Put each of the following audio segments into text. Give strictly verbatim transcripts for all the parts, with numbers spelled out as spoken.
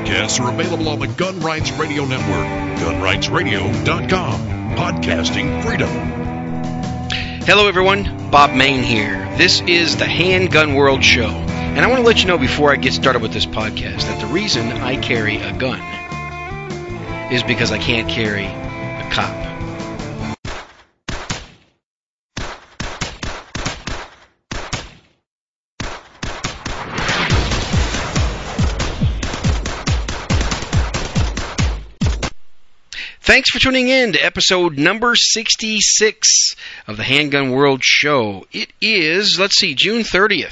podcasts are available on the Gun Rights Radio Network, gun rights radio dot com. Podcasting freedom. Hello everyone, Bob Mayne here. This is the Handgun World Show. And I want to let you know before I get started with this podcast that the reason I carry a gun is because I can't carry a cop. Thanks for tuning in to episode number sixty-six of the Handgun World Show. It is, let's see, June thirtieth,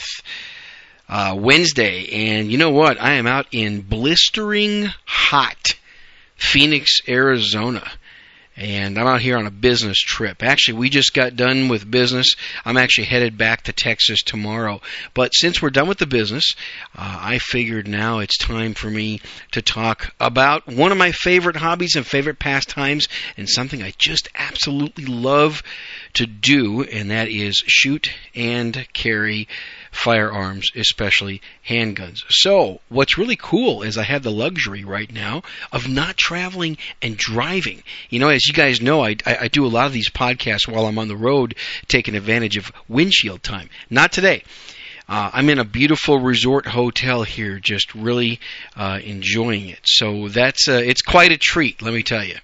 uh, Wednesday, and you know what? I am out in blistering hot Phoenix, Arizona, and I'm out here on a business trip. Actually, we just got done with business. I'm actually headed back to Texas tomorrow, but since we're done with the business, uh, I figured now it's time for me to talk about one of my favorite hobbies and favorite pastimes, and something I just absolutely love to do, and that is shoot and carry firearms, especially handguns. So, what's really cool is I have the luxury right now of not traveling and driving. You know, as you guys know, I, I, I do a lot of these podcasts while I'm on the road, taking advantage of windshield time. Not today. Uh, I'm in a beautiful resort hotel here, just really uh, enjoying it. So that's uh, it's quite a treat, let me tell you.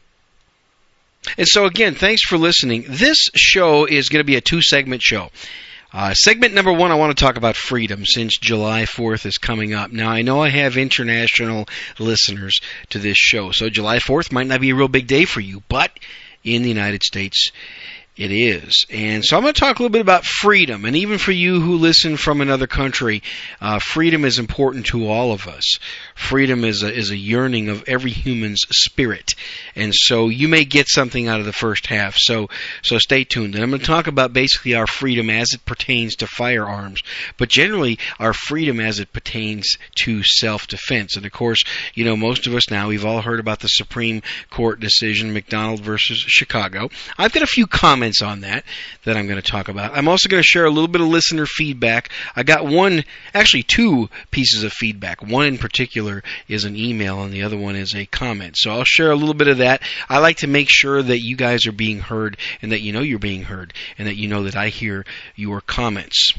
And so again, thanks for listening. This show is going to be a two-segment show. Uh, segment number one, I want to talk about freedom, since July fourth is coming up. Now, I know I have international listeners to this show, so July fourth might not be a real big day for you, but in the United States, it is. And so I'm going to talk a little bit about freedom. And even for you who listen from another country, uh, freedom is important to all of us. Freedom is a, is a yearning of every human's spirit. And so you may get something out of the first half. So so stay tuned. And I'm going to talk about basically our freedom as it pertains to firearms, but generally our freedom as it pertains to self-defense. And of course, you know, most of us now, we've all heard about the Supreme Court decision, McDonald versus Chicago. I've got a few comments on that that I'm going to talk about. I'm also going to share a little bit of listener feedback. I got one, actually two pieces of feedback. One in particular is an email and the other one is a comment. So I'll share a little bit of that. I like to make sure that you guys are being heard and that you know you're being heard and that you know that I hear your comments.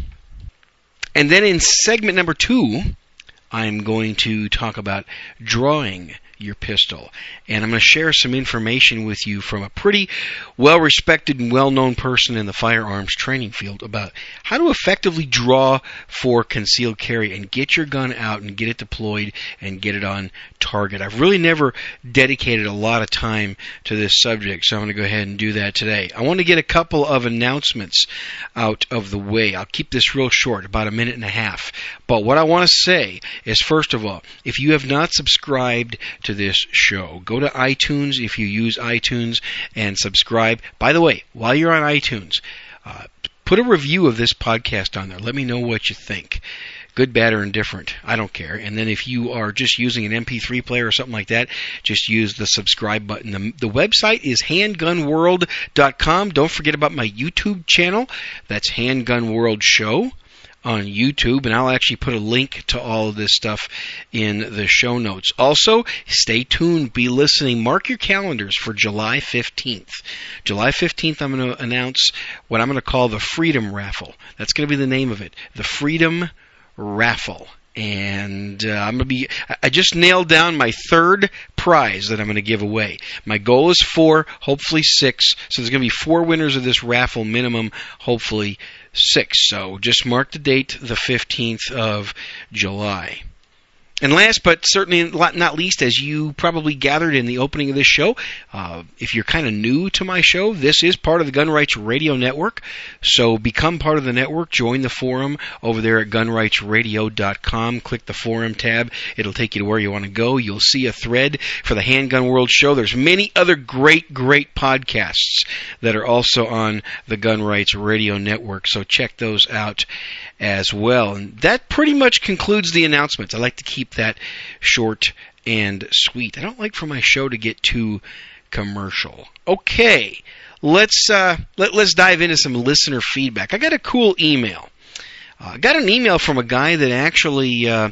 And then in segment number two, I'm going to talk about drawing your pistol. And I'm going to share some information with you from a pretty well-respected and well-known person in the firearms training field about how to effectively draw for concealed carry and get your gun out and get it deployed and get it on target. I've really never dedicated a lot of time to this subject, so I'm going to go ahead and do that today. I want to get a couple of announcements out of the way. I'll keep this real short, about a minute and a half. But what I want to say is, first of all, if you have not subscribed to this show, go to iTunes if you use iTunes and subscribe. By the way, while you're on iTunes, uh, put a review of this podcast on there. Let me know what you think. Good, bad, or indifferent. I don't care. And then if you are just using an M P three player or something like that, just use the subscribe button. The, the website is handgun world dot com. Don't forget about my YouTube channel. That's Handgun World Show on YouTube, and I'll actually put a link to all of this stuff in the show notes. Also, stay tuned, be listening, mark your calendars for July fifteenth. July fifteenth, I'm going to announce what I'm going to call the Freedom Raffle. That's going to be the name of it, the Freedom Raffle. And uh, I'm gonna be. I just nailed down my third prize that I'm going to give away. My goal is four, hopefully six. So there's going to be four winners of this raffle minimum, hopefully six. So just mark the date, the fifteenth of July. And last but certainly not least, as you probably gathered in the opening of this show, uh, if you're kind of new to my show, this is part of the Gun Rights Radio Network. So become part of the network. Join the forum over there at gun rights radio dot com. Click the forum tab. It'll take you to where you want to go. You'll see a thread for the Handgun World Show. There's many other great, great podcasts that are also on the Gun Rights Radio Network. So check those out as well. And that pretty much concludes the announcements. I like to keep that short and sweet. I don't like for my show to get too commercial. Okay, let's uh, let, let's dive into some listener feedback. I got a cool email. I uh, got an email from a guy that actually uh,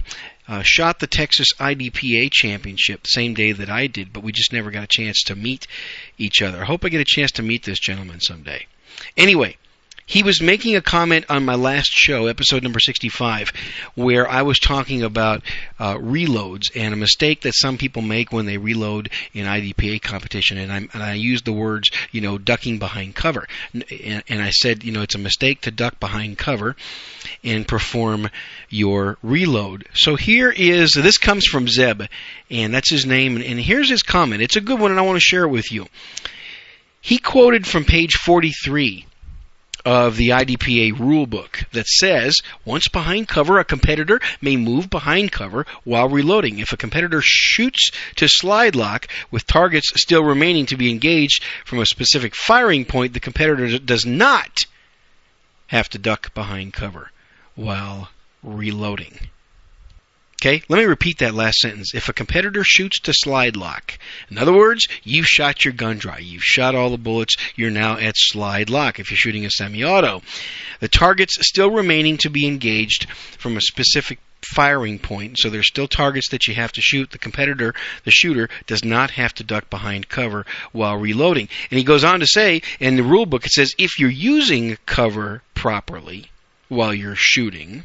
uh, shot the Texas I D P A championship the same day that I did, but we just never got a chance to meet each other. I hope I get a chance to meet this gentleman someday. Anyway, he was making a comment on my last show, episode number sixty-five, where I was talking about uh, reloads and a mistake that some people make when they reload in I D P A competition. And I, and I used the words, you know, ducking behind cover. And, and I said, you know, it's a mistake to duck behind cover and perform your reload. So here is, this comes from Zeb, and that's his name. And, and here's his comment. It's a good one, and I want to share it with you. He quoted from page forty-three of the I D P A rulebook that says, once behind cover, a competitor may move behind cover while reloading. If a competitor shoots to slide lock with targets still remaining to be engaged from a specific firing point, the competitor does not have to duck behind cover while reloading. Okay, let me repeat that last sentence. If a competitor shoots to slide lock, in other words, you've shot your gun dry, you've shot all the bullets, you're now at slide lock if you're shooting a semi-auto. The target's still remaining to be engaged from a specific firing point, so there's still targets that you have to shoot. The competitor, the shooter, does not have to duck behind cover while reloading. And he goes on to say, in the rule book, it says, if you're using cover properly while you're shooting,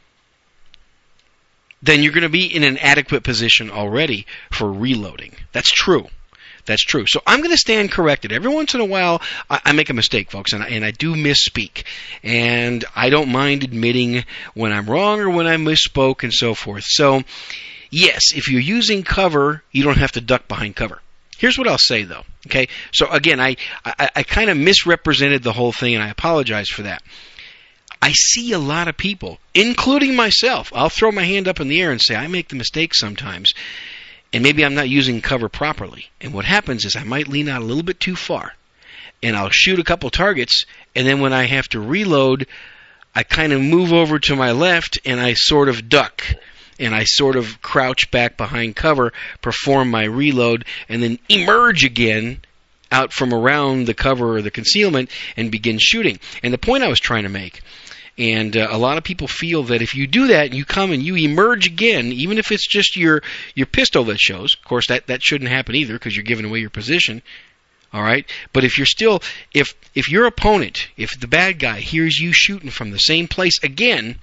then you're going to be in an adequate position already for reloading. That's true. That's true. So I'm going to stand corrected. Every once in a while, I, I make a mistake, folks, and I, and I do misspeak. And I don't mind admitting when I'm wrong or when I misspoke and so forth. So, yes, if you're using cover, you don't have to duck behind cover. Here's what I'll say, though. Okay? So, again, I, I, I kind of misrepresented the whole thing, and I apologize for that. I see a lot of people, including myself. I'll throw my hand up in the air and say, I make the mistake sometimes, and maybe I'm not using cover properly. And what happens is I might lean out a little bit too far, and I'll shoot a couple targets, and then when I have to reload, I kind of move over to my left, and I sort of duck, and I sort of crouch back behind cover, perform my reload, and then emerge again out from around the cover or the concealment and begin shooting. And the point I was trying to make, and uh, a lot of people feel that if you do that and you come and you emerge again, even if it's just your, your pistol that shows, of course that, that shouldn't happen either because you're giving away your position, all right? But if you're still, if if your opponent, if the bad guy hears you shooting from the same place again,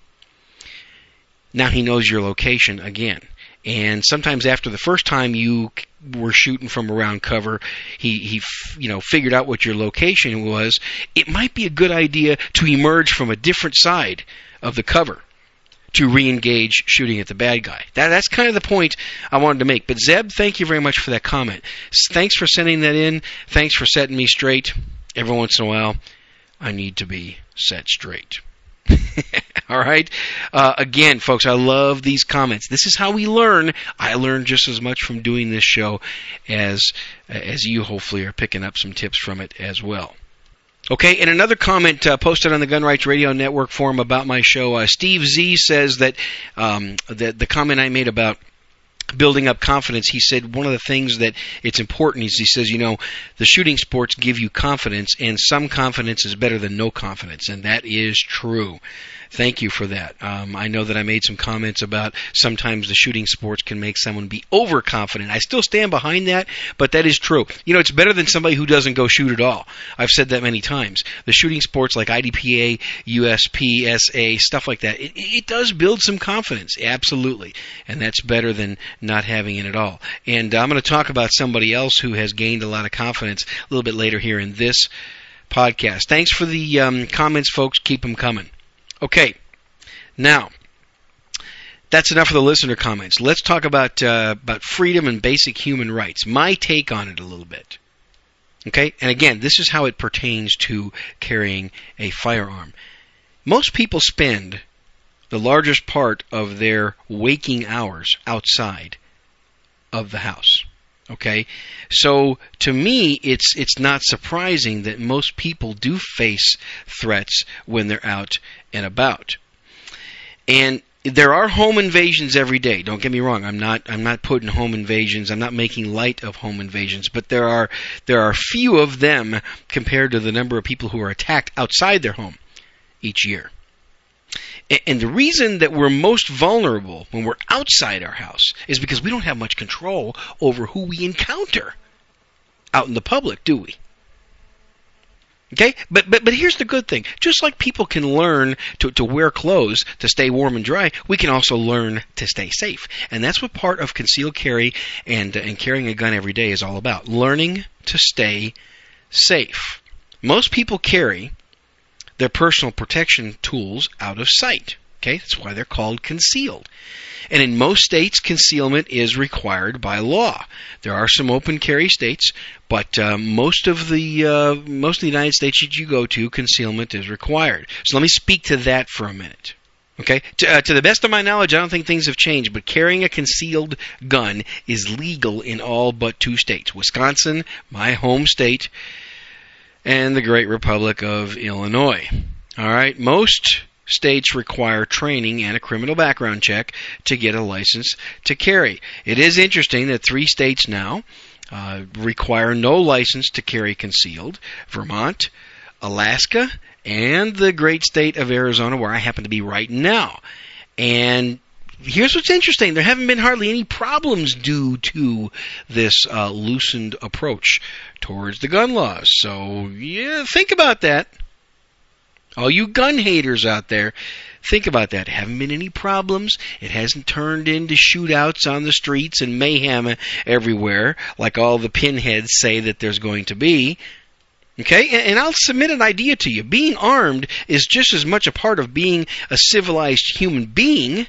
now he knows your location again. And sometimes after the first time you were shooting from around cover, he, he you know, figured out what your location was. It might be a good idea to emerge from a different side of the cover to re-engage shooting at the bad guy. That, that's kind of the point I wanted to make. But Zeb, thank you very much for that comment. Thanks for sending that in. Thanks for setting me straight. Every once in a while, I need to be set straight. All right. Uh, again, folks, I love these comments. This is how we learn. I learn just as much from doing this show as as you hopefully are picking up some tips from it as well. Okay, and another comment uh, posted on the Gun Rights Radio Network forum about my show. Uh, Steve Z says that um, the, the comment I made about building up confidence, he said one of the things that it's important is he says, you know, the shooting sports give you confidence, and some confidence is better than no confidence, and that is true. Thank you for that. Um, I know that I made some comments about sometimes the shooting sports can make someone be overconfident. I still stand behind that, but that is true. You know, it's better than somebody who doesn't go shoot at all. I've said that many times. The shooting sports like I D P A, U S P, S A, stuff like that, it, it does build some confidence, absolutely. And that's better than not having it at all. And I'm going to talk about somebody else who has gained a lot of confidence a little bit later here in this podcast. Thanks for the um, comments, folks. Keep them coming. Okay, now, that's enough of the listener comments. Let's talk about uh, about freedom and basic human rights. My take on it a little bit. Okay, and again, this is how it pertains to carrying a firearm. Most people spend the largest part of their waking hours outside of the house. Okay, so to me, it's it's not surprising that most people do face threats when they're out and about. And there are home invasions every day. Don't get me wrong. I'm not I'm not putting home invasions. I'm not making light of home invasions. But there are there are few of them compared to the number of people who are attacked outside their home each year. And the reason that we're most vulnerable when we're outside our house is because we don't have much control over who we encounter out in the public, do we? Okay? But but but here's the good thing. Just like people can learn to, to wear clothes to stay warm and dry, we can also learn to stay safe. And that's what part of concealed carry and, uh, and carrying a gun every day is all about. Learning to stay safe. Most people carry their personal protection tools out of sight. Okay? That's why they're called concealed. And in most states, concealment is required by law. There are some open carry states, but uh, most of the uh, most of the United States that you go to, concealment is required. So let me speak to that for a minute. Okay, to, uh, to the best of my knowledge, I don't think things have changed, but carrying a concealed gun is legal in all but two states: Wisconsin, my home state, and the great Republic of Illinois. All right, most states require training and a criminal background check to get a license to carry. It is interesting that three states now uh, require no license to carry concealed: Vermont, Alaska, and the great state of Arizona, where I happen to be right now. And here's what's interesting. There haven't been hardly any problems due to this uh, loosened approach towards the gun laws. So, yeah, think about that. All you gun haters out there, think about that. Haven't been any problems. It hasn't turned into shootouts on the streets and mayhem everywhere like all the pinheads say that there's going to be. Okay? And I'll submit an idea to you. Being armed is just as much a part of being a civilized human being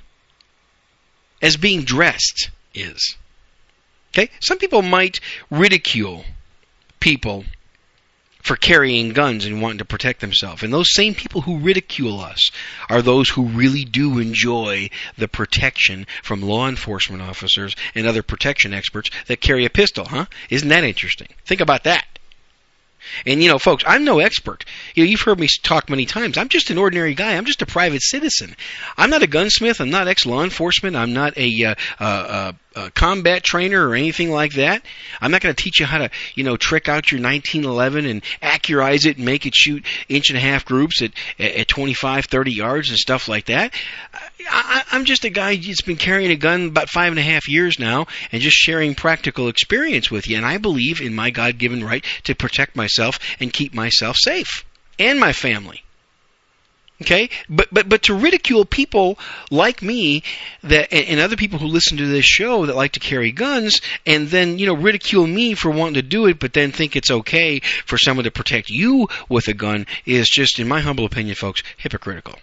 as being dressed is. Okay? Some people might ridicule people for carrying guns and wanting to protect themselves. And those same people who ridicule us are those who really do enjoy the protection from law enforcement officers and other protection experts that carry a pistol, huh? Isn't that interesting? Think about that. And, you know, folks, I'm no expert. You know, you've heard me talk many times. I'm just an ordinary guy. I'm just a private citizen. I'm not a gunsmith. I'm not ex-law enforcement. I'm not a, uh, uh, uh, combat trainer or anything like that. I'm not going to teach you how to, you know, trick out your nineteen eleven and accurize it and make it shoot inch and a half groups at, at twenty-five, thirty yards and stuff like that. I, I'm just a guy that's been carrying a gun about five and a half years now and just sharing practical experience with you. And I believe in my God-given right to protect myself and keep myself safe and my family. Okay, but but but to ridicule people like me that and, and other people who listen to this show that like to carry guns, and then you know ridicule me for wanting to do it, but then think it's okay for someone to protect you with a gun is just, in my humble opinion, folks, hypocritical.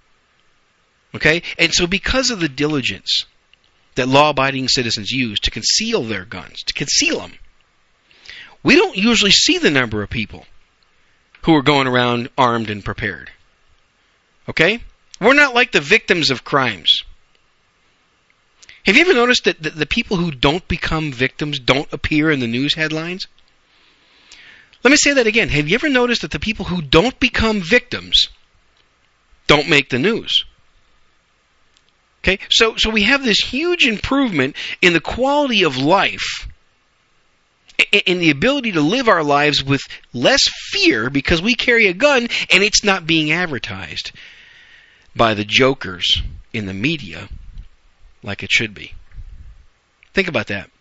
Okay, and so because of the diligence that law-abiding citizens use to conceal their guns, to conceal them, we don't usually see the number of people who are going around armed and prepared. Okay? We're not like the victims of crimes. Have you ever noticed that the, the people who don't become victims don't appear in the news headlines? Let me say that again. Have you ever noticed that the people who don't become victims don't make the news? Okay? So, so we have this huge improvement in the quality of life, in the ability to live our lives with less fear because we carry a gun and it's not being advertised by the jokers in the media like it should be. Think about that.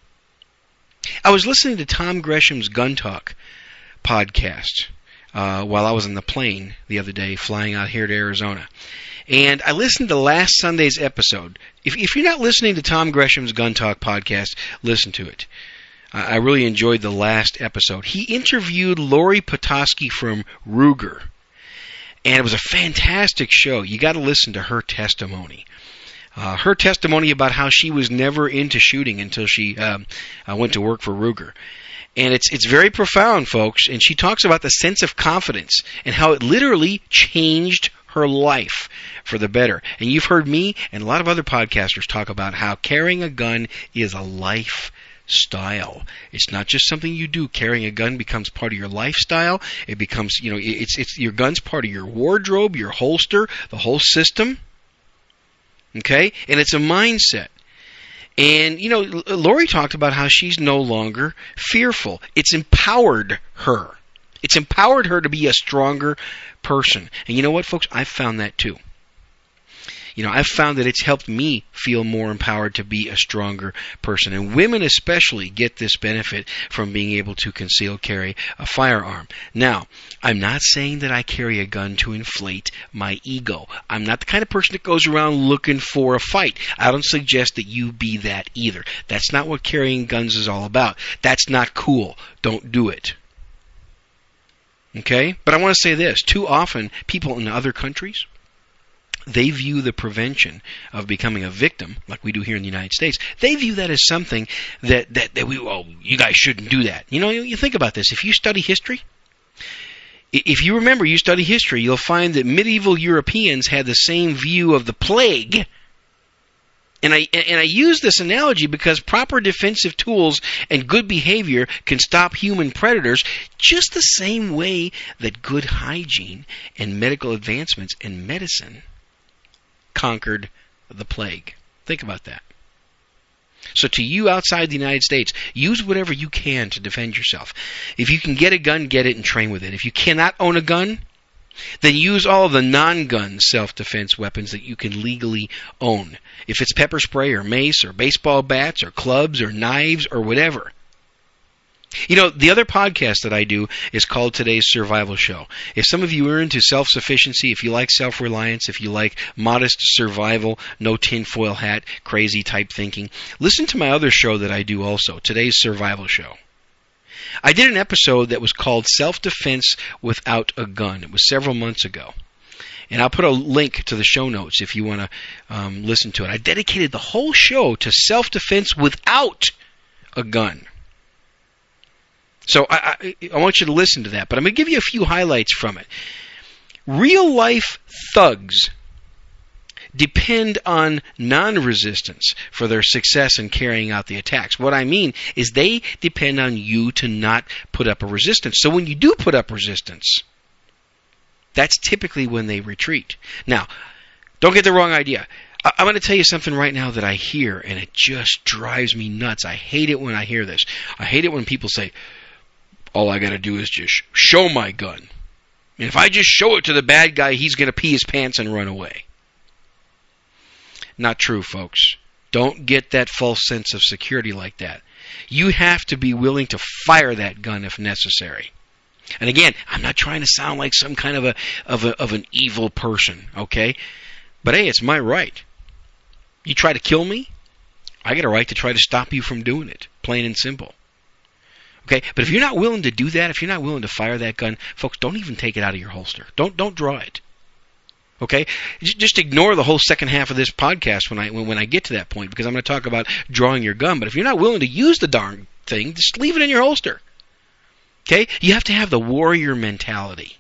I was listening to Tom Gresham's Gun Talk podcast uh, while I was on the plane the other day flying out here to Arizona. And I listened to last Sunday's episode. If, if you're not listening to Tom Gresham's Gun Talk podcast, listen to it. I really enjoyed the last episode. He interviewed Lori Petoskey from Ruger, and it was a fantastic show. You got to listen to her testimony. Uh, her testimony about how she was never into shooting until she um, uh, went to work for Ruger. And it's it's very profound, folks, and she talks about the sense of confidence and how it literally changed her life for the better. And you've heard me and a lot of other podcasters talk about how carrying a gun is a life style. It's not just something you do. Carrying a gun becomes part of your lifestyle. It becomes, you know, it's it's your gun's part of your wardrobe, your holster, the whole system. Okay? And it's a mindset. And, you know, Lori talked about how she's no longer fearful. It's empowered her. It's empowered her to be a stronger person. And you know what, folks? I've found that too. You know, I've found that it's helped me feel more empowered to be a stronger person. And women especially get this benefit from being able to conceal carry a firearm. Now, I'm not saying that I carry a gun to inflate my ego. I'm not the kind of person that goes around looking for a fight. I don't suggest that you be that either. That's not what carrying guns is all about. That's not cool. Don't do it. Okay? But I want to say this. Too often, people in other countries, they view the prevention of becoming a victim, like we do here in the United States, they view that as something that, that, that we, well, you guys shouldn't do that. You know, you, you think about this. If you study history, if you remember, you study history, you'll find that medieval Europeans had the same view of the plague. And I and I use this analogy because proper defensive tools and good behavior can stop human predators just the same way that good hygiene and medical advancements in medicine conquered the plague. Think about that. So to you outside the United States, use whatever you can to defend yourself. If you can get a gun, get it and train with it. If you cannot own a gun, then use all of the non-gun self-defense weapons that you can legally own. If it's pepper spray or mace or baseball bats or clubs or knives or whatever. You know, the other podcast that I do is called Today's Survival Show. If some of you are into self-sufficiency, if you like self-reliance, if you like modest survival, no tinfoil hat, crazy type thinking, listen to my other show that I do also, Today's Survival Show. I did an episode that was called Self-Defense Without a Gun. It was several months ago. And I'll put a link to the show notes if you want to um, listen to it. I dedicated the whole show to self-defense without a gun. So I, I, I want you to listen to that, but I'm going to give you a few highlights from it. Real-life thugs depend on non-resistance for their success in carrying out the attacks. What I mean is they depend on you to not put up a resistance. So when you do put up resistance, that's typically when they retreat. Now, don't get the wrong idea. I- I'm going to tell you something right now that I hear, and it just drives me nuts. I hate it when I hear this. I hate it when people say, all I got to do is just show my gun. And if I just show it to the bad guy, he's going to pee his pants and run away. Not true, folks. Don't get that false sense of security like that. You have to be willing to fire that gun if necessary. And again, I'm not trying to sound like some kind of a of a of an evil person, okay? But hey, it's my right. You try to kill me, I got a right to try to stop you from doing it, plain and simple. Okay? But if you're not willing to do that, if you're not willing to fire that gun, folks, don't even take it out of your holster. Don't don't draw it. Okay? Just ignore the whole second half of this podcast when I when, when I get to that point, because I'm going to talk about drawing your gun. But if you're not willing to use the darn thing, just leave it in your holster. Okay? You have to have the warrior mentality.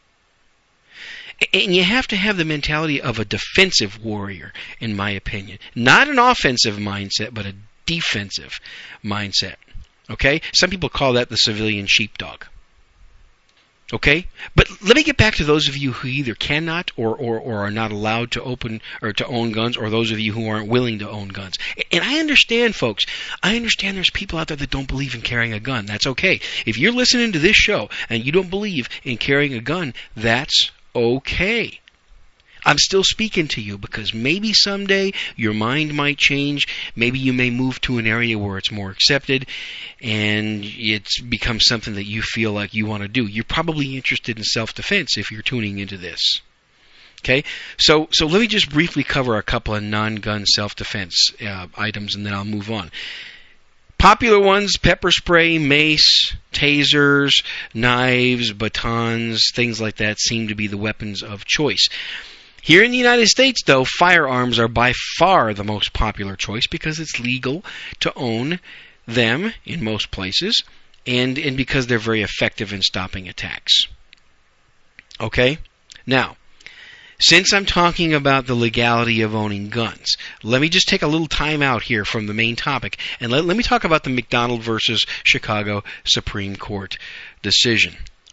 And you have to have the mentality of a defensive warrior, in my opinion. Not an offensive mindset, but a defensive mindset. Okay? Some people call that the civilian sheepdog. Okay? But let me get back to those of you who either cannot or, or, or are not allowed to open or to own guns, or those of you who aren't willing to own guns. And I understand, folks. I understand there's people out there that don't believe in carrying a gun. That's okay. If you're listening to this show and you don't believe in carrying a gun, that's okay. I'm still speaking to you because maybe someday your mind might change. Maybe you may move to an area where it's more accepted and it's become something that you feel like you want to do. You're probably interested in self-defense if you're tuning into this. Okay? So so let me just briefly cover a couple of non-gun self-defense uh, items, and then I'll move on. Popular ones: pepper spray, mace, tasers, knives, batons, things like that seem to be the weapons of choice. Here in the United States, though, firearms are by far the most popular choice because it's legal to own them in most places, and, and because they're very effective in stopping attacks. Okay? Now, since I'm talking about the legality of owning guns, let me just take a little time out here from the main topic, and let, let me talk about the McDonald versus Chicago Supreme Court decision.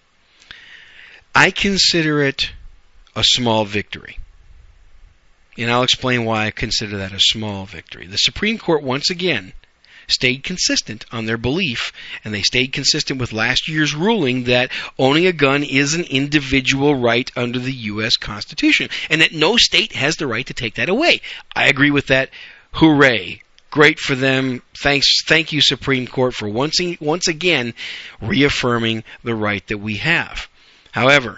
I consider it a small victory. And I'll explain why I consider that a small victory. The Supreme Court, once again, stayed consistent on their belief, and they stayed consistent with last year's ruling that owning a gun is an individual right under the U S Constitution, and that no state has the right to take that away. I agree with that. Hooray. Great for them. Thanks, thank you, Supreme Court, for once, once again reaffirming the right that we have. However,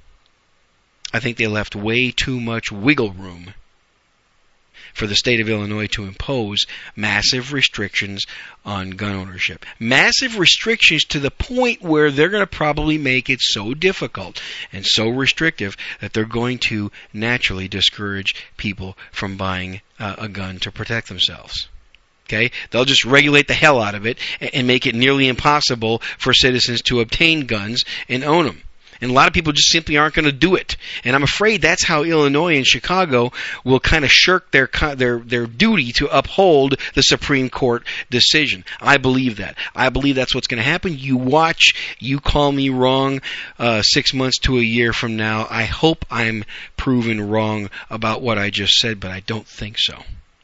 I think they left way too much wiggle room for the state of Illinois to impose massive restrictions on gun ownership. Massive restrictions to the point where they're going to probably make it so difficult and so restrictive that they're going to naturally discourage people from buying uh, a gun to protect themselves. Okay? They'll just regulate the hell out of it and make it nearly impossible for citizens to obtain guns and own them. And a lot of people just simply aren't going to do it. And I'm afraid that's how Illinois and Chicago will kind of shirk their their their duty to uphold the Supreme Court decision. I believe that. I believe that's what's going to happen. You watch, you call me wrong uh, six months to a year from now. I hope I'm proven wrong about what I just said, but I don't think so.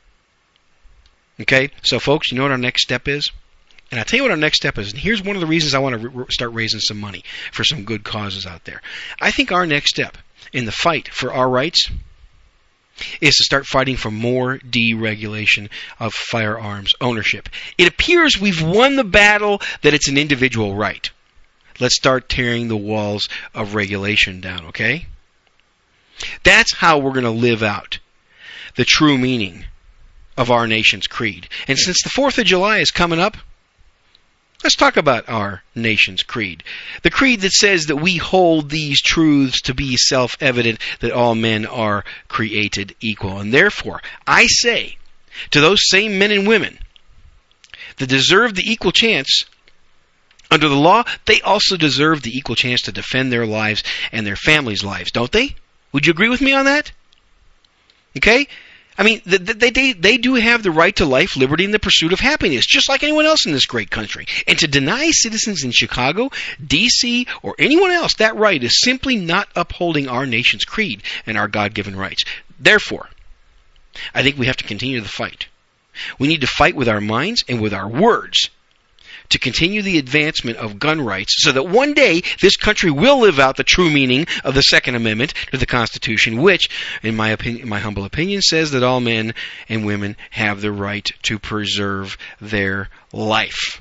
Okay? So, folks, you know what our next step is? And I'll tell you what our next step is. And here's one of the reasons I want to re- start raising some money for some good causes out there. I think our next step in the fight for our rights is to start fighting for more deregulation of firearms ownership. It appears we've won the battle that it's an individual right. Let's start tearing the walls of regulation down, okay? That's how we're going to live out the true meaning of our nation's creed. And since the fourth of July is coming up, let's talk about our nation's creed. The creed that says that we hold these truths to be self-evident, that all men are created equal. And therefore, I say to those same men and women that deserve the equal chance under the law, they also deserve the equal chance to defend their lives and their families' lives, don't they? Would you agree with me on that? Okay? I mean, they, they, they do have the right to life, liberty, and the pursuit of happiness, just like anyone else in this great country. And to deny citizens in Chicago, D C, or anyone else that right is simply not upholding our nation's creed and our God-given rights. Therefore, I think we have to continue the fight. We need to fight with our minds and with our words to continue the advancement of gun rights so that one day this country will live out the true meaning of the Second Amendment to the Constitution, which, in my opinion, my humble opinion, says that all men and women have the right to preserve their life.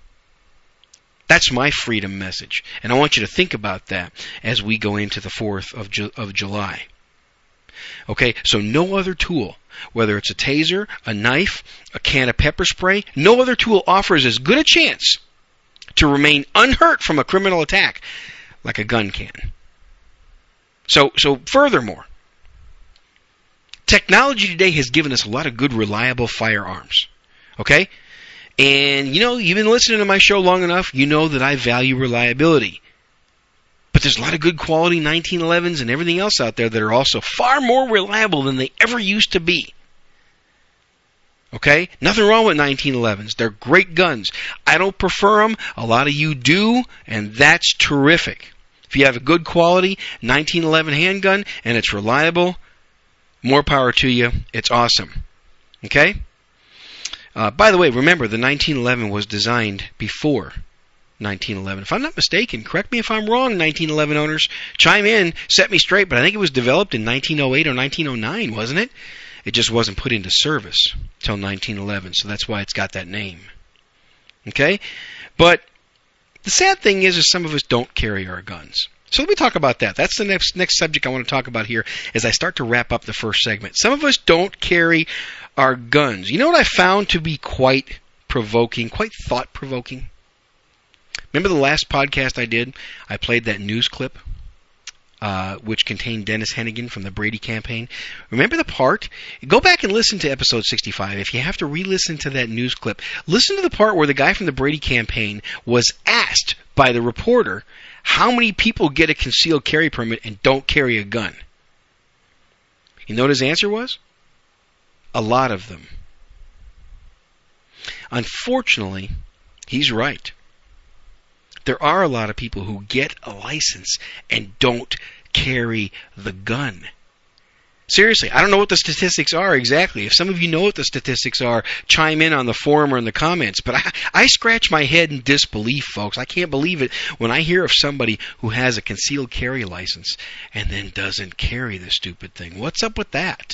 That's my freedom message, and I want you to think about that as we go into the fourth of, Ju- of July. Okay, so no other tool, whether it's a taser, a knife, a can of pepper spray, no other tool offers as good a chance to remain unhurt from a criminal attack like a gun can. So, so furthermore, technology today has given us a lot of good, reliable firearms. Okay? And, you know, you've been listening to my show long enough, you know that I value reliability. But there's a lot of good quality nineteen elevens and everything else out there that are also far more reliable than they ever used to be. Okay? Nothing wrong with nineteen elevens. They're great guns. I don't prefer them. A lot of you do, and that's terrific. If you have a good quality nineteen eleven handgun and it's reliable, more power to you. It's awesome. Okay? Uh, by the way, remember, the nineteen eleven was designed before nineteen eleven. If I'm not mistaken, correct me if I'm wrong, nineteen eleven owners. Chime in, set me straight, but I think it was developed in nineteen oh eight or nineteen oh nine, wasn't it? It just wasn't put into service till nineteen eleven, so that's why it's got that name. Okay? But the sad thing is, is some of us don't carry our guns. So let me talk about that. That's the next next subject I want to talk about here as I start to wrap up the first segment. Some of us don't carry our guns. You know what I found to be quite provoking, quite thought-provoking? Remember the last podcast I did? I played that news clip, uh, which contained Dennis Hennigan from the Brady campaign. Remember the part? Go back and listen to episode sixty-five. If you have to re-listen to that news clip, listen to the part where the guy from the Brady campaign was asked by the reporter how many people get a concealed carry permit and don't carry a gun. You know what his answer was? A lot of them. Unfortunately, he's right. There are a lot of people who get a license and don't carry the gun. Seriously, I don't know what the statistics are exactly. If some of you know what the statistics are, chime in on the forum or in the comments. But I, I scratch my head in disbelief, folks. I can't believe it when I hear of somebody who has a concealed carry license and then doesn't carry the stupid thing. What's up with that?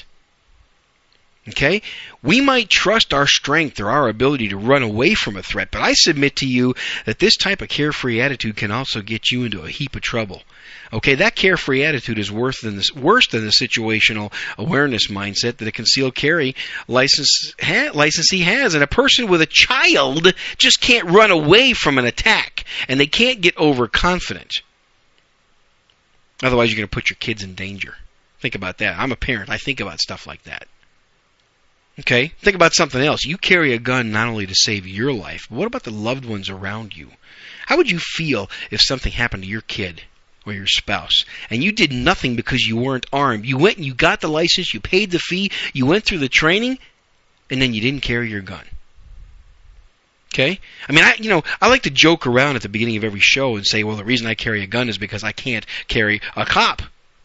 Okay? We might trust our strength or our ability to run away from a threat, but I submit to you that this type of carefree attitude can also get you into a heap of trouble. Okay, that carefree attitude is worse than the, worse than the situational awareness mindset that a concealed carry license ha, licensee has. And a person with a child just can't run away from an attack, and they can't get overconfident. Otherwise, you're going to put your kids in danger. Think about that. I'm a parent. I think about stuff like that. Okay, think about something else. You carry a gun not only to save your life, but what about the loved ones around you? How would you feel if something happened to your kid or your spouse, and you did nothing because you weren't armed? You went and you got the license, you paid the fee, you went through the training, and then you didn't carry your gun. Okay? I mean, I you know, I like to joke around at the beginning of every show and say, well, the reason I carry a gun is because I can't carry a cop.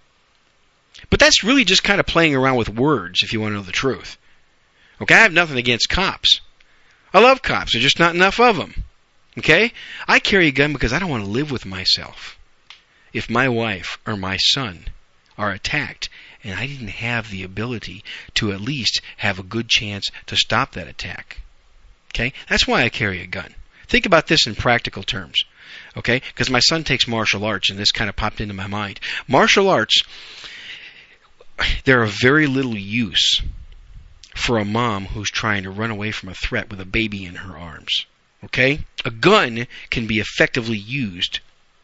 But that's really just kind of playing around with words, if you want to know the truth. Okay, I have nothing against cops. I love cops. There's just not enough of them. Okay? I carry a gun because I don't want to live with myself if my wife or my son are attacked and I didn't have the ability to at least have a good chance to stop that attack. Okay? That's why I carry a gun. Think about this in practical terms. Okay? Because my son takes martial arts, and this kind of popped into my mind. Martial arts, they're of very little use for a mom who's trying to run away from a threat with a baby in her arms. Okay? A gun can be effectively used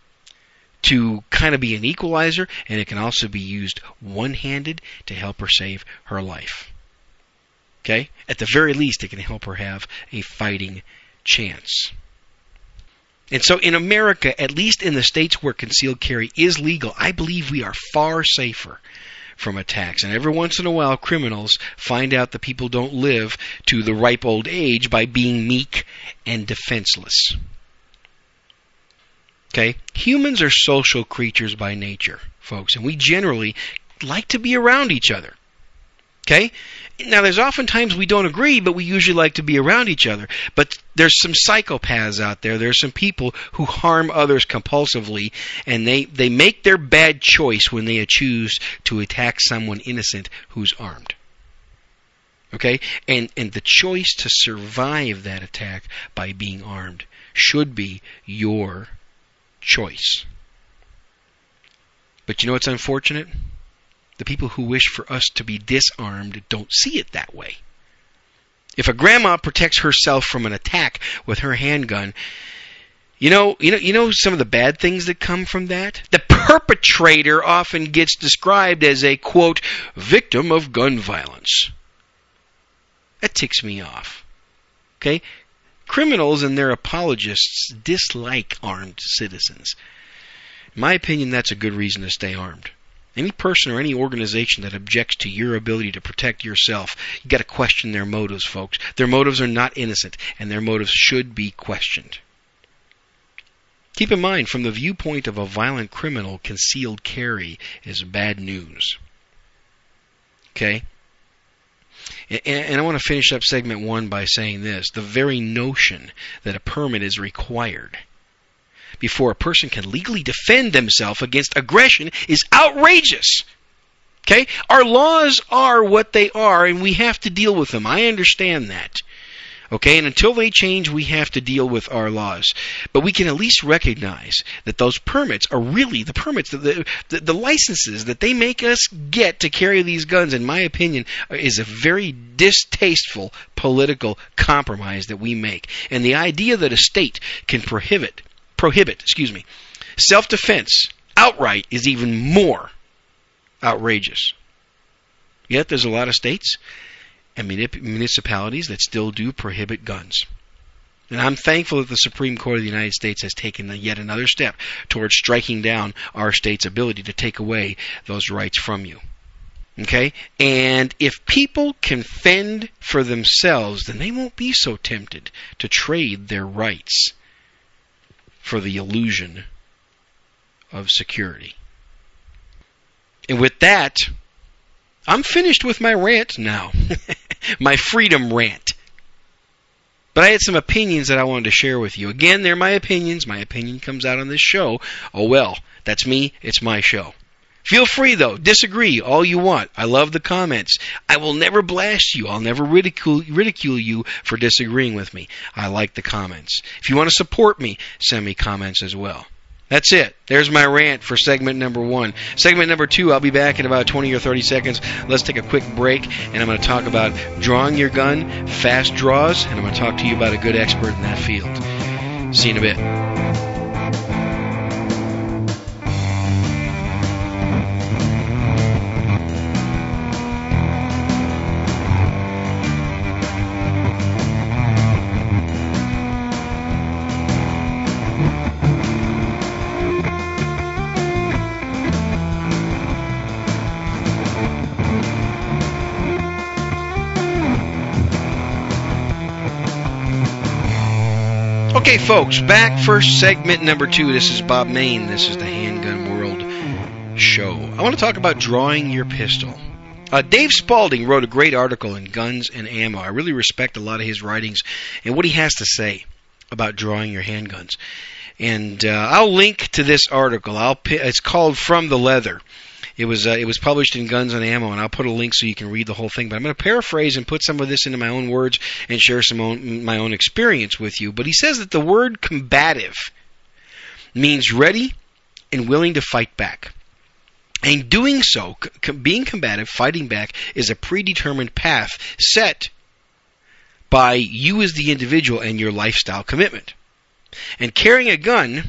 to kind of be an equalizer, and it can also be used one-handed to help her save her life. Okay? At the very least, it can help her have a fighting chance. And so in America, at least in the states where concealed carry is legal, I believe we are far safer from attacks. And every once in a while, criminals find out that people don't live to the ripe old age by being meek and defenseless. Okay? Humans are social creatures by nature, folks, and we generally like to be around each other. Okay? Now, there's often times we don't agree, but we usually like to be around each other. But there's some psychopaths out there. There's some people who harm others compulsively, and they, they make their bad choice when they choose to attack someone innocent who's armed. Okay? And, and the choice to survive that attack by being armed should be your choice. But you know what's unfortunate? The people who wish for us to be disarmed don't see it that way. If a grandma protects herself from an attack with her handgun, you know, you know, you know some of the bad things that come from that? The perpetrator often gets described as a, quote, victim of gun violence. That ticks me off. Okay? Criminals and their apologists dislike armed citizens. In my opinion, that's a good reason to stay armed. Any person or any organization that objects to your ability to protect yourself, you've got to question their motives, folks. Their motives are not innocent, and their motives should be questioned. Keep in mind, from the viewpoint of a violent criminal, concealed carry is bad news. Okay? And I want to finish up segment one by saying this. The very notion that a permit is required before a person can legally defend themselves against aggression is outrageous. Okay? Our laws are what they are, and we have to deal with them. I understand that. Okay? And until they change, we have to deal with our laws. But we can at least recognize that those permits are really the permits, the, the, the licenses that they make us get to carry these guns, in my opinion, is a very distasteful political compromise that we make. And the idea that a state can prohibit Prohibit, excuse me, self-defense outright is even more outrageous. Yet there's a lot of states and municipalities that still do prohibit guns. And I'm thankful that the Supreme Court of the United States has taken yet another step towards striking down our state's ability to take away those rights from you. Okay? And if people can fend for themselves, then they won't be so tempted to trade their rights for the illusion of security. And with that, I'm finished with my rant now. My freedom rant. But I had some opinions that I wanted to share with you. Again, they're my opinions. My opinion comes out on this show. Oh well, that's me. It's my show. Feel free, though. Disagree all you want. I love the comments. I will never blast you. I'll never ridicule, ridicule you for disagreeing with me. I like the comments. If you want to support me, send me comments as well. That's it. There's my rant for segment number one. Segment number two, I'll be back in about twenty or thirty seconds. Let's take a quick break, and I'm going to talk about drawing your gun, fast draws, and I'm going to talk to you about a good expert in that field. See you in a bit. Okay, folks, back for segment number two. This is Bob Mayne. This is the Handgun World Show. I want to talk about drawing your pistol. Uh, Dave Spalding wrote a great article in Guns and Ammo. I really respect a lot of his writings and what he has to say about drawing your handguns. And uh, I'll link to this article. I'll. It's called From the Leather. It was uh, it was published in Guns and Ammo, and I'll put a link so you can read the whole thing. But I'm going to paraphrase and put some of this into my own words and share some own, my own experience with you. But he says that the word combative means ready and willing to fight back. And doing so, c- being combative, fighting back, is a predetermined path set by you as the individual and your lifestyle commitment. And carrying a gun,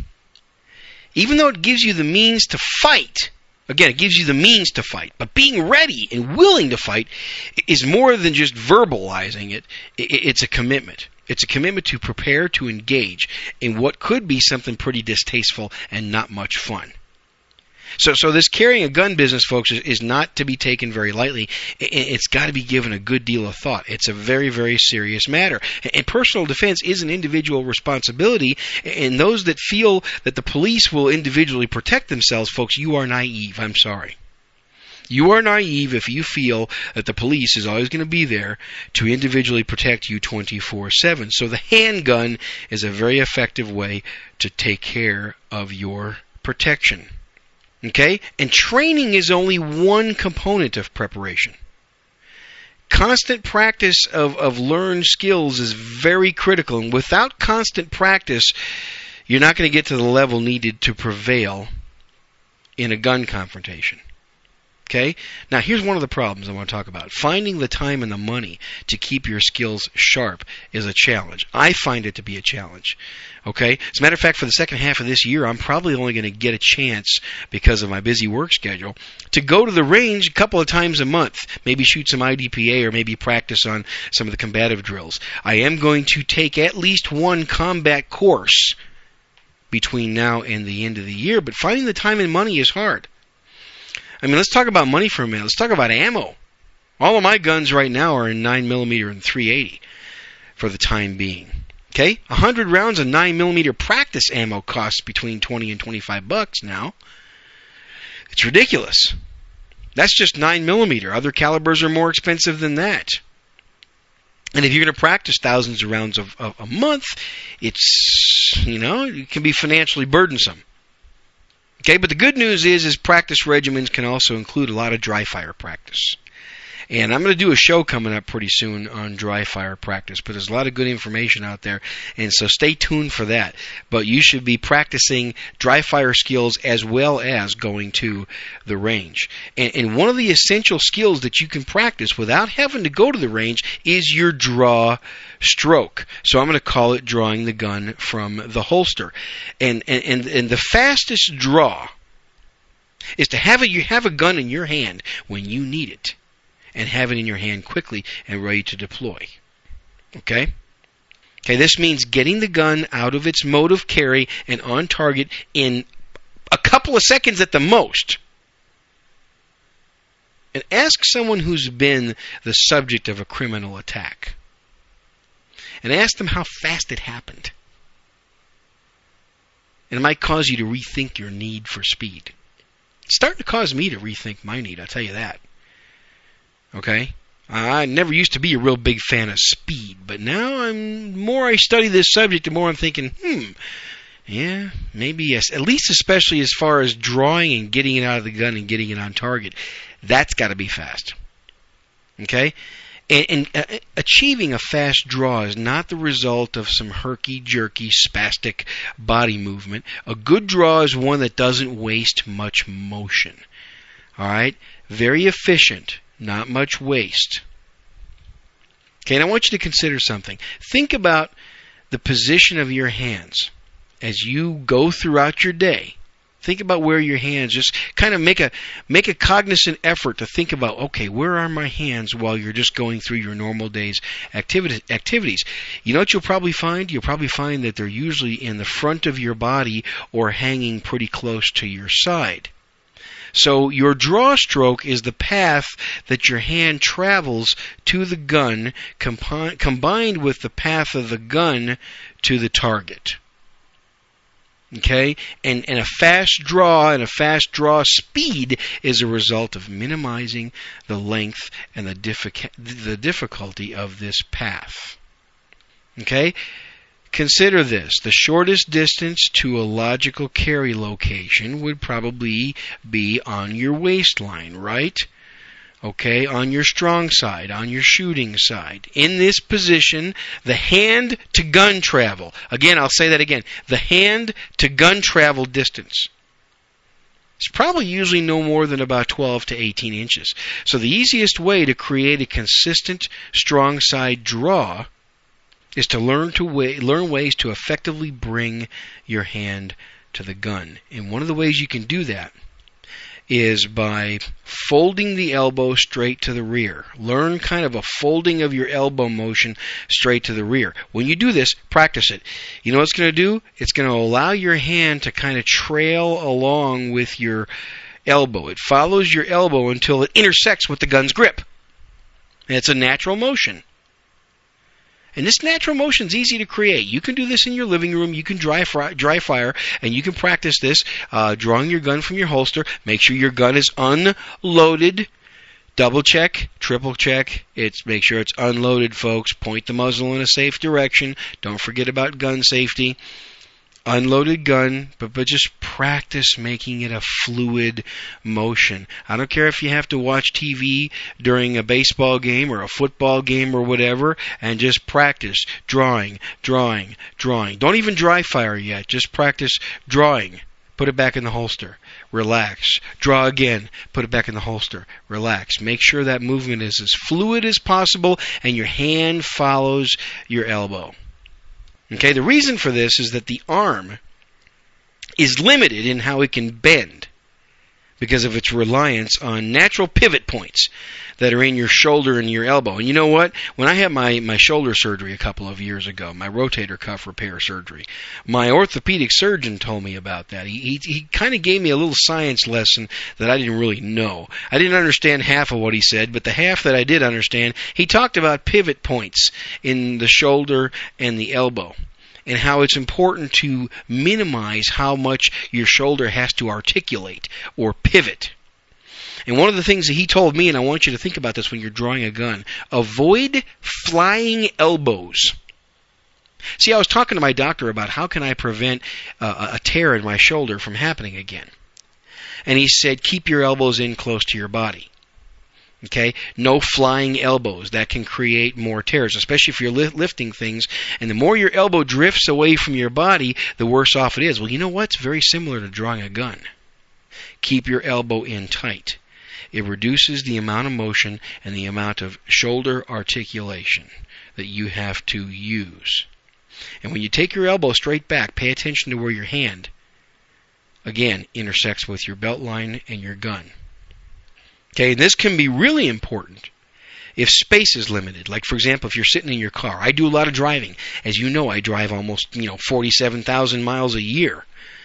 even though it gives you the means to fight, again, it gives you the means to fight, but being ready and willing to fight is more than just verbalizing it. It's a commitment. It's a commitment to prepare to engage in what could be something pretty distasteful and not much fun. So, so this carrying a gun business, folks, is, is not to be taken very lightly. It, it's got to be given a good deal of thought. It's a very, very serious matter. And personal defense is an individual responsibility. And those that feel that the police will individually protect themselves, folks, you are naive. I'm sorry. You are naive if you feel that the police is always going to be there to individually protect you twenty-four seven. So the handgun is a very effective way to take care of your protection. Okay? And training is only one component of preparation. Constant practice of, of learned skills is very critical. And without constant practice, you're not going to get to the level needed to prevail in a gun confrontation. Okay? Now, here's one of the problems I want to talk about. Finding the time and the money to keep your skills sharp is a challenge. I find it to be a challenge. Okay? As a matter of fact, for the second half of this year, I'm probably only going to get a chance, because of my busy work schedule, to go to the range a couple of times a month. Maybe shoot some I D P A or maybe practice on some of the combative drills. I am going to take at least one combat course between now and the end of the year, but finding the time and money is hard. I mean, let's talk about money for a minute. Let's talk about ammo. All of my guns right now are in nine millimeter and three eighty for the time being. Okay? one hundred rounds of nine millimeter practice ammo costs between twenty and twenty-five bucks now. It's ridiculous. That's just nine millimeter. Other calibers are more expensive than that. And if you're going to practice thousands of rounds of, of a month, it's, you know, it can be financially burdensome. Okay, but the good news is, is practice regimens can also include a lot of dry fire practice. And I'm going to do a show coming up pretty soon on dry fire practice, but there's a lot of good information out there, and so stay tuned for that. But you should be practicing dry fire skills as well as going to the range. And, and one of the essential skills that you can practice without having to go to the range is your draw stroke. So I'm going to call it drawing the gun from the holster. And and, and, and the fastest draw is to have a, you have a gun in your hand when you need it, and have it in your hand quickly and ready to deploy. Okay? Okay, this means getting the gun out of its mode of carry and on target in a couple of seconds at the most. And ask someone who's been the subject of a criminal attack. And ask them how fast it happened. And it might cause you to rethink your need for speed. It's starting to cause me to rethink my need, I'll tell you that. Okay? I never used to be a real big fan of speed, but now I'm the more I study this subject, the more I'm thinking, hmm, yeah, maybe yes. At least especially as far as drawing and getting it out of the gun and getting it on target. That's got to be fast. Okay? And, and uh, achieving a fast draw is not the result of some herky-jerky, spastic body movement. A good draw is one that doesn't waste much motion. All right? Very efficient, not much waste. Okay, and I want you to consider something. Think about the position of your hands as you go throughout your day. Think about where your hands, just kind of make a make a cognizant effort to think about, okay, where are my hands while you're just going through your normal day's activity, activities. You know what you'll probably find? You'll probably find that they're usually in the front of your body or hanging pretty close to your side. So your draw stroke is the path that your hand travels to the gun, compi- combined with the path of the gun to the target. Okay? And, and a fast draw and a fast draw speed is a result of minimizing the length and the, diffic- the difficulty of this path. Okay? Consider this. The shortest distance to a logical carry location would probably be on your waistline, right? Okay, on your strong side, on your shooting side. In this position, the hand to gun travel. Again, I'll say that again. The hand to gun travel distance. It's probably usually no more than about twelve to eighteen inches. So the easiest way to create a consistent strong side draw is to learn to way, learn ways to effectively bring your hand to the gun. And one of the ways you can do that is by folding the elbow straight to the rear. Learn kind of a folding of your elbow motion straight to the rear. When you do this, practice it. You know what it's going to do? It's going to allow your hand to kind of trail along with your elbow. It follows your elbow until it intersects with the gun's grip. And it's a natural motion. And this natural motion is easy to create. You can do this in your living room. You can dry, fry, dry fire, and you can practice this uh, drawing your gun from your holster. Make sure your gun is unloaded. Double check, triple check. It's make sure it's unloaded, folks. Point the muzzle in a safe direction. Don't forget about gun safety. Unloaded gun, but, but just practice making it a fluid motion. I don't care if you have to watch T V during a baseball game or a football game or whatever, and just practice drawing, drawing, drawing. Don't even dry fire yet. Just practice drawing. Put it back in the holster. Relax. Draw again. Put it back in the holster. Relax. Make sure that movement is as fluid as possible and your hand follows your elbow. Okay, the reason for this is that the arm is limited in how it can bend because of its reliance on natural pivot points that are in your shoulder and your elbow. And you know what? When I had my, my shoulder surgery a couple of years ago, my rotator cuff repair surgery, my orthopedic surgeon told me about that. He, he, he kind of gave me a little science lesson that I didn't really know. I didn't understand half of what he said, but the half that I did understand, he talked about pivot points in the shoulder and the elbow, and how it's important to minimize how much your shoulder has to articulate or pivot. And one of the things that he told me, and I want you to think about this when you're drawing a gun, avoid flying elbows. See, I was talking to my doctor about how can I prevent uh, a tear in my shoulder from happening again. And he said, keep your elbows in close to your body. Okay? No flying elbows. That can create more tears, especially if you're li- lifting things. And the more your elbow drifts away from your body, the worse off it is. Well, you know what? It's very similar to drawing a gun. Keep your elbow in tight. It reduces the amount of motion and the amount of shoulder articulation that you have to use. And when you take your elbow straight back, pay attention to where your hand, again, intersects with your belt line and your gun. Okay, and this can be really important if space is limited. Like, for example, if you're sitting in your car. I do a lot of driving. As you know, I drive almost, you know, forty-seven thousand miles a year.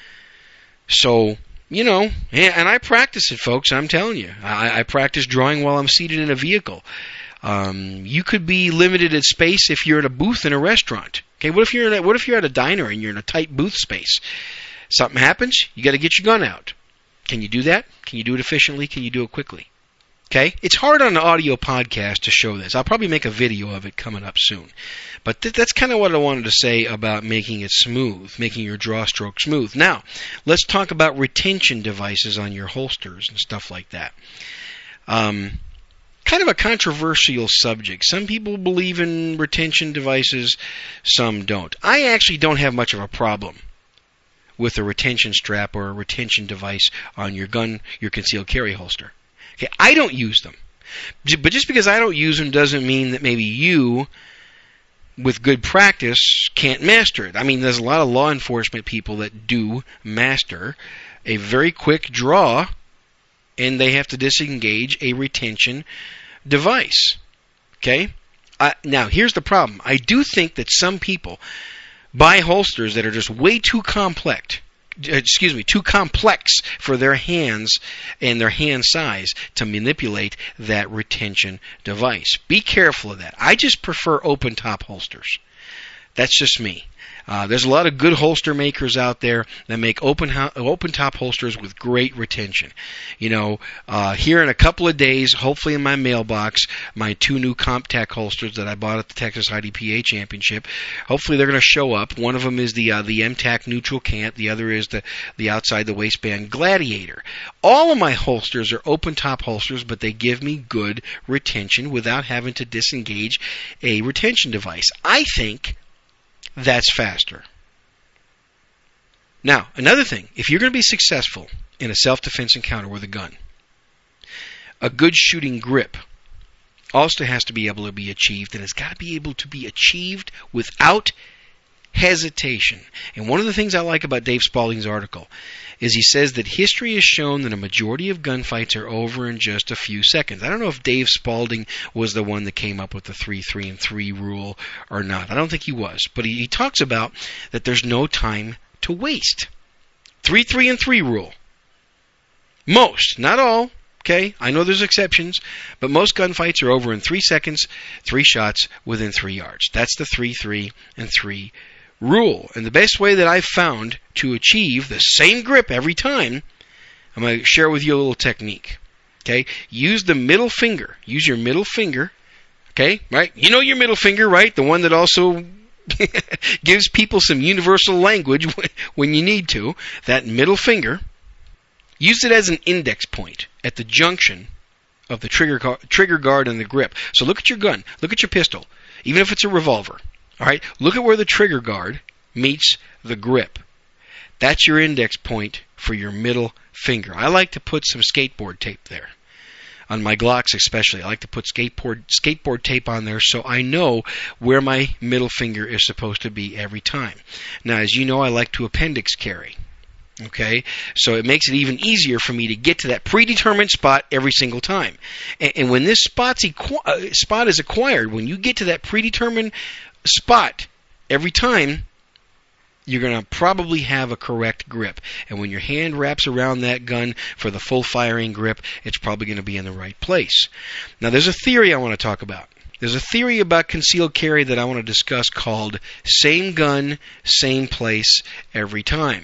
So, you know, and I practice it, folks, I'm telling you. I, I practice drawing while I'm seated in a vehicle. Um, you could be limited in space if you're at a booth in a restaurant. Okay, what if you're in a, what if you're at a diner and you're in a tight booth space? Something happens, you got to get your gun out. Can you do that? Can you do it efficiently? Can you do it quickly? Okay? It's hard on an audio podcast to show this. I'll probably make a video of it coming up soon. But th- that's kind of what I wanted to say about making it smooth, making your draw stroke smooth. Now, let's talk about retention devices on your holsters and stuff like that. Um, kind of a controversial subject. Some people believe in retention devices, some don't. I actually don't have much of a problem with a retention strap or a retention device on your gun, your concealed carry holster. Okay, I don't use them. But just because I don't use them doesn't mean that maybe you, with good practice, can't master it. I mean, there's a lot of law enforcement people that do master a very quick draw, and they have to disengage a retention device. Okay? I, now, here's the problem. I do think that some people buy holsters that are just way too complex. Excuse me, too complex for their hands and their hand size to manipulate that retention device. Be careful of that. I just prefer open top holsters. That's just me. Uh, there's a lot of good holster makers out there that make open ho- open top holsters with great retention. You know, uh, here in a couple of days, hopefully in my mailbox, my two new CompTech holsters that I bought at the Texas I D P A Championship, hopefully they're going to show up. One of them is the uh, the M TAC Neutral Cant. The other is the, the outside the waistband Gladiator. All of my holsters are open top holsters, but they give me good retention without having to disengage a retention device. I think that's faster. Now, another thing, if you're going to be successful in a self-defense encounter with a gun, a good shooting grip also has to be able to be achieved, and it's got to be able to be achieved without hesitation. And one of the things I like about Dave Spaulding's article is he says that history has shown that a majority of gunfights are over in just a few seconds. I don't know if Dave Spaulding was the one that came up with the three, three, and three rule or not. I don't think he was. But he, he talks about that there's no time to waste. Three, three, and three rule. Most, not all, okay? I know there's exceptions, but most gunfights are over in three seconds, three shots within three yards. That's the three, three, and three rule. And the best way that I've found to achieve the same grip every time, I'm going to share with you a little technique. Okay? Use the middle finger. Use your middle finger. Okay? Right? You know your middle finger, right? The one that also gives people some universal language when you need to. That middle finger. Use it as an index point at the junction of the trigger gu- trigger guard and the grip. So look at your gun. Look at your pistol. Even if it's a revolver. All right, look at where the trigger guard meets the grip. That's your index point for your middle finger. I like to put some skateboard tape there. On my Glocks especially, I like to put skateboard skateboard tape on there so I know where my middle finger is supposed to be every time. Now, as you know, I like to appendix carry. Okay, so it makes it even easier for me to get to that predetermined spot every single time. And, and when this spot's equ- uh, spot is acquired, when you get to that predetermined spot every time, you're going to probably have a correct grip. And when your hand wraps around that gun for the full firing grip, it's probably going to be in the right place. Now, there's a theory I want to talk about. There's a theory about concealed carry that I want to discuss called same gun, same place every time.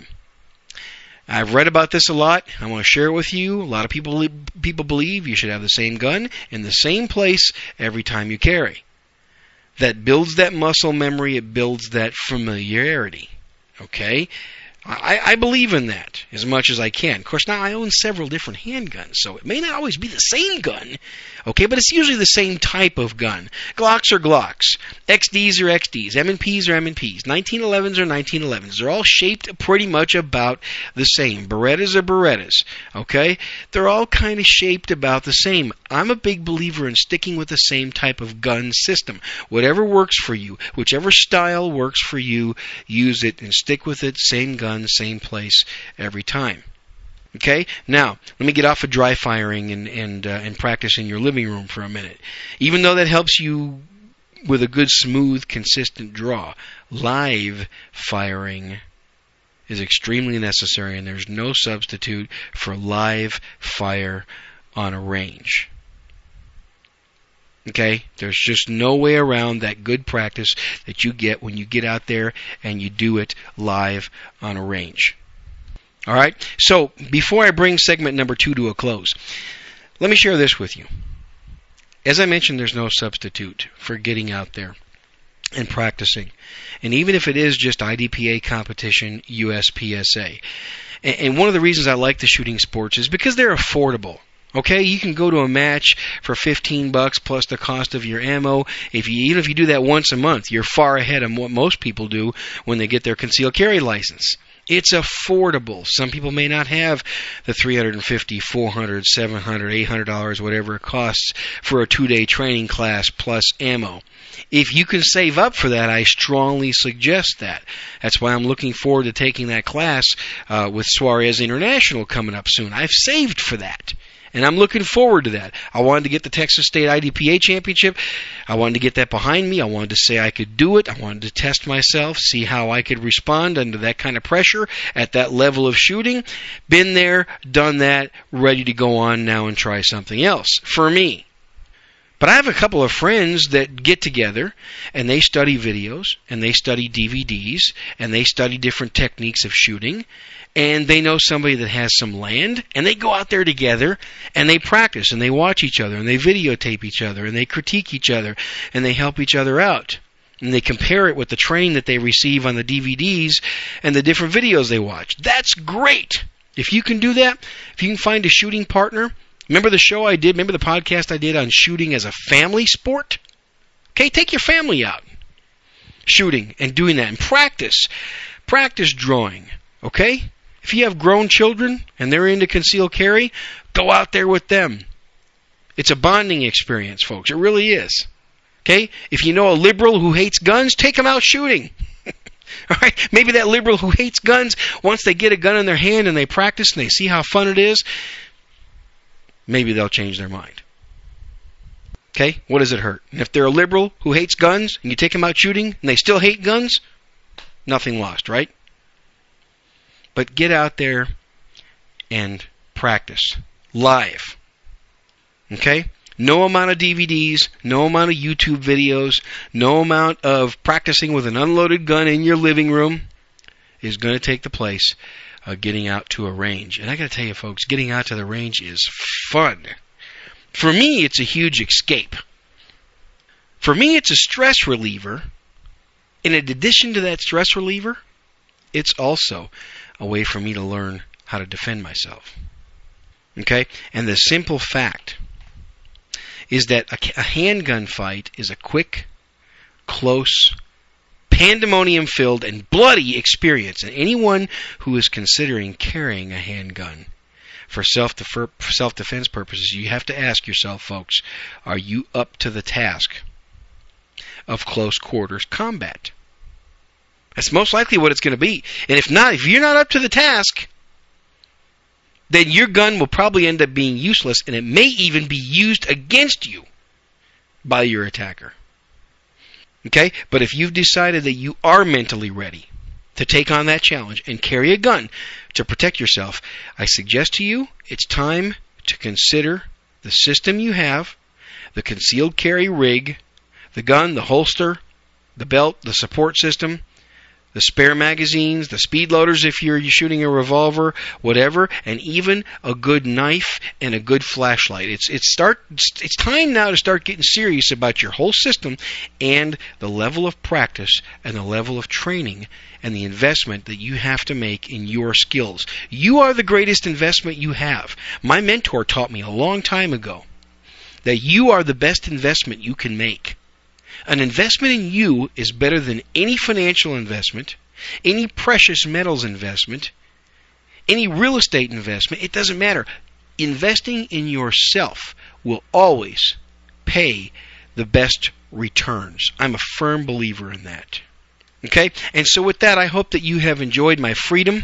I've read about this a lot. I want to share it with you. A lot of people people believe you should have the same gun in the same place every time you carry. That builds that muscle memory. It builds that familiarity. Okay? I, I believe in that as much as I can. Of course, now I own several different handguns, so it may not always be the same gun, okay, but it's usually the same type of gun. Glocks are Glocks. X Ds are X Ds. M and Ps are M and Ps. nineteen elevens are nineteen elevens. They're all shaped pretty much about the same. Berettas are Berettas, okay? They're all kind of shaped about the same. I'm a big believer in sticking with the same type of gun system. Whatever works for you, whichever style works for you, use it and stick with it. Same gun, same place every time. Okay? Now, let me get off of dry firing and and, uh, and practice in your living room for a minute. Even though that helps you with a good, smooth, consistent draw, live firing is extremely necessary, and there's no substitute for live fire on a range. Okay? There's just no way around that good practice that you get when you get out there and you do it live on a range. All right? So, before I bring segment number two to a close, Let me share this with you. As I mentioned, there's no substitute for getting out there and practicing. And even if it is just I D P A competition, U S P S A. And one of the reasons I like the shooting sports is because they're affordable. Okay, you can go to a match for fifteen bucks plus the cost of your ammo. If you, even if you do that once a month, you're far ahead of what most people do when they get their concealed carry license. It's affordable. Some people may not have the three hundred fifty dollars, four hundred dollars, seven hundred dollars, eight hundred dollars, whatever it costs for a two-day training class plus ammo. If you can save up for that, I strongly suggest that. That's why I'm looking forward to taking that class uh, with Suarez International coming up soon. I've saved for that. And I'm looking forward to that. I wanted to get the Texas State I D P A Championship. I wanted to get that behind me. I wanted to say I could do it. I wanted to test myself, see how I could respond under that kind of pressure at that level of shooting. Been there, done that, ready to go on now and try something else for me. But I have a couple of friends that get together and they study videos and they study D V Ds and they study different techniques of shooting. And they know somebody that has some land, and they go out there together, and they practice, and they watch each other, and they videotape each other, and they critique each other, and they help each other out. And they compare it with the training that they receive on the D V Ds and the different videos they watch. That's great. If you can do that, if you can find a shooting partner, remember the show I did, remember the podcast I did on shooting as a family sport? Okay, take your family out shooting and doing that, and practice. Practice drawing, okay? If you have grown children and they're into concealed carry, go out there with them. It's a bonding experience, folks. It really is. Okay? If you know a liberal who hates guns, take them out shooting. All right? Maybe that liberal who hates guns, once they get a gun in their hand and they practice and they see how fun it is, maybe they'll change their mind. Okay? What does it hurt? And if they're a liberal who hates guns and you take them out shooting and they still hate guns, nothing lost, right? But get out there and practice live. Okay? No amount of D V Ds, no amount of YouTube videos, no amount of practicing with an unloaded gun in your living room is going to take the place of getting out to a range. And I got to tell you, folks, getting out to the range is fun. For me, it's a huge escape. For me, it's a stress reliever. And in addition to that stress reliever, it's also a way for me to learn how to defend myself. Okay? And the simple fact is that a, a handgun fight is a quick, close, pandemonium-filled, and bloody experience. And anyone who is considering carrying a handgun for self-defer- for self-defense purposes, you have to ask yourself, folks, are you up to the task of close quarters combat? That's most likely what it's going to be. And if not, if you're not up to the task, then your gun will probably end up being useless, and it may even be used against you by your attacker. Okay? But if you've decided that you are mentally ready to take on that challenge and carry a gun to protect yourself, I suggest to you it's time to consider the system you have, the concealed carry rig, the gun, the holster, the belt, the support system, the spare magazines, the speed loaders if you're shooting a revolver, whatever, and even a good knife and a good flashlight. It's it's start it's time now to start getting serious about your whole system and the level of practice and the level of training and the investment that you have to make in your skills. You are the greatest investment you have. My mentor taught me a long time ago that you are the best investment you can make. An investment in you is better than any financial investment, any precious metals investment, any real estate investment. It doesn't matter. Investing in yourself will always pay the best returns. I'm a firm believer in that. Okay? And so with that, I hope that you have enjoyed my freedom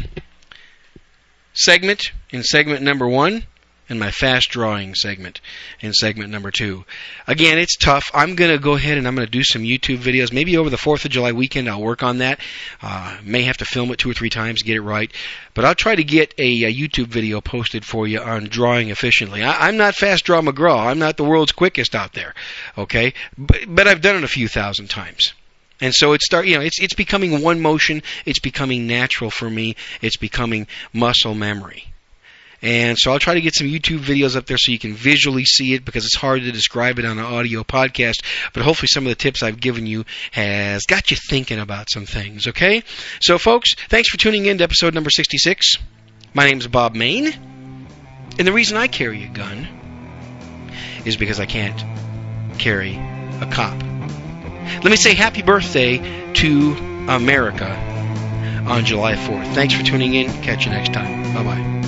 segment in segment number one, and my fast drawing segment in segment number two. Again, it's tough. I'm going to go ahead and I'm going to do some YouTube videos. Maybe over the fourth of July weekend I'll work on that. Uh, may have to film it two or three times, get it right. But I'll try to get a, a YouTube video posted for you on drawing efficiently. I, I'm not Fast Draw McGraw. I'm not the world's quickest out there. Okay? But, but I've done it a few thousand times. And so it start, you know, it's it's becoming one motion. It's becoming natural for me. It's becoming muscle memory. And so I'll try to get some YouTube videos up there so you can visually see it, because it's hard to describe it on an audio podcast. But hopefully some of the tips I've given you has got you thinking about some things, okay? So, folks, thanks for tuning in to episode number sixty-six. My name's Bob Main, and the reason I carry a gun is because I can't carry a cop. Let me say happy birthday to America on July fourth. Thanks for tuning in. Catch you next time. Bye-bye.